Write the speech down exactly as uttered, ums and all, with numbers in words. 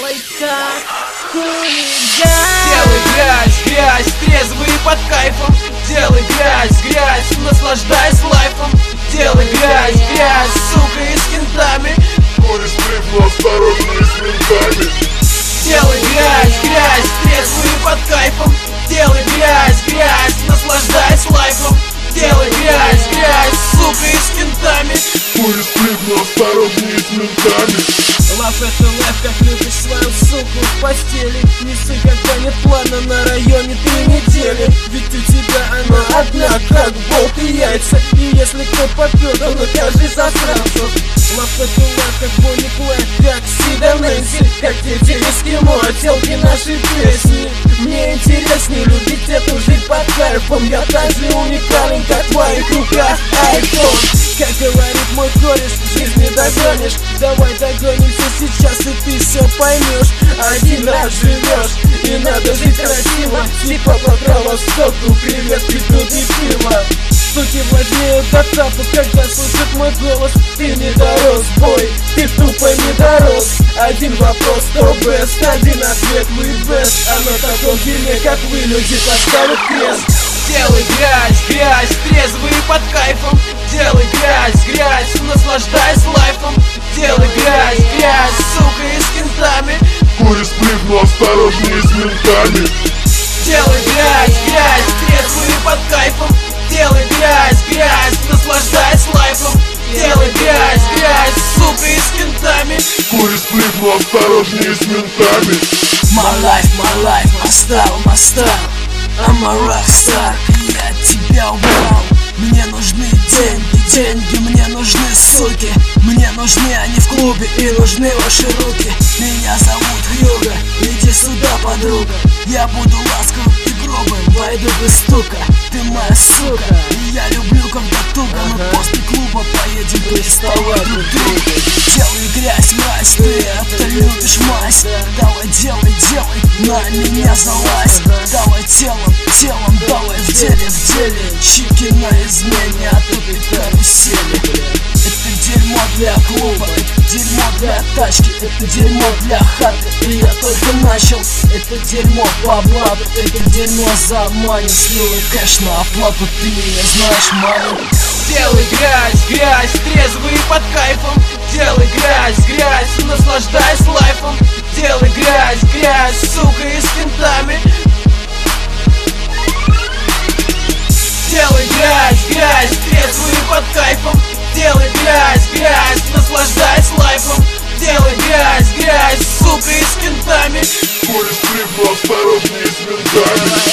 только хулиган. Делай грязь, грязь, трезвый и под кайфом. Делай грязь, грязь, наслаждайся лайфом. Делай грязь, грязь, сука, и с кентами. Кореш прыгнул, осторожнее с ментами. Делай грязь, грязь, трезвый и под кайфом. Делай грязь, грязь, наслаждайся лайфом. Делай грязь, грязь, сука, и с кентами. Кореш прыгнул, осторожнее с ментами. Лав это лайф, как любишь свою суку в постели. Не ссы, когда нет плана на районе три недели. Ведь у тебя она одна, как болт и яйца. И если кто попёр, то накажи засранцев. Лав это лайф, как Бонни Клайд, как Сида Нэнси. Как дети эскимо, отделки нашей песни. Мне интереснее любить эту жизнь под кайфом. Я так же уникален, как в твоих руках айфон. Как говорит мой кореш, в жизни догонишь. Давай догонимся сейчас, и ты все поймешь. Один раз живешь, и надо жить красиво. Типа по кровостоку, привет, пьют и пиво. Суки важнее доцапов, когда слышат мой голос. Ты не дорос, бой, ты тупо не дорос. Один вопрос, то бест, один ответ, вы бест. А на таком дерьме, как вы, люди, поставят крест. Делай грязь, грязь, трезвый и под кайфом. Делай грязь, грязь, наслаждайся лайфом. Делай грязь, грязь, сука, и с кентами. Кореш прыгнул, осторожнее с ментами. Делай грязь, грязь, трезвый и под кайфом. Делай грязь, грязь, наслаждайся лайфом. Делай грязь, грязь, сука, и с кентами. Кореш прыгнул, осторожнее с ментами. My life, my life, my style, my style. I'm a rockstar, я тебя убрал. Мне нужны деньги, деньги, мне нужны суки. Мне нужны они в клубе и нужны ваши руки. Меня зовут Хьюго, иди сюда, подруга. Я буду ласковым и грубым, войду без стука. Ты моя сука, и я люблю, когда туго. Мы после клуба поедем переставать друг друга. Делай грязь, мразь, ты это любишь, мазь. Давай делай, делай, на меня залазь. Давай телом, телом, давай в деле, в деле. Чики на измене, а тут и карусели. Это дерьмо для клуба, это дерьмо для тачки, это дерьмо для хаты. И я только начал, это дерьмо по блату. Это дерьмо за мани, слил кэш на оплату. Ты меня знаешь, мани. Делай грязь, грязь, трезвый и под кайфом. Делай грязь, грязь, наслаждайся лайфом. Делай грязь, грязь, сука, и с кентами. Делай грязь, грязь, трезвый и под кайфом. Делай грязь, грязь, наслаждайся лайфом. Делай грязь, грязь, сука, и с кентами. Кореш прыгнул, осторожнее с ментами.